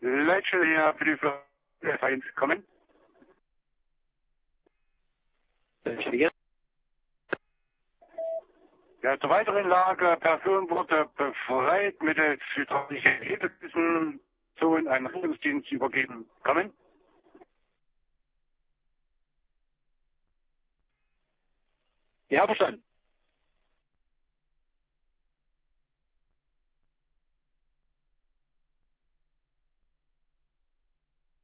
Leitstelle hier für die F1 kommen. Ja, zur weiteren Lage, Person wurde befreit, mittels hydraulischer Hebelkissen so in einen Rettungsdienst übergeben. Kommen. Ja, verstanden.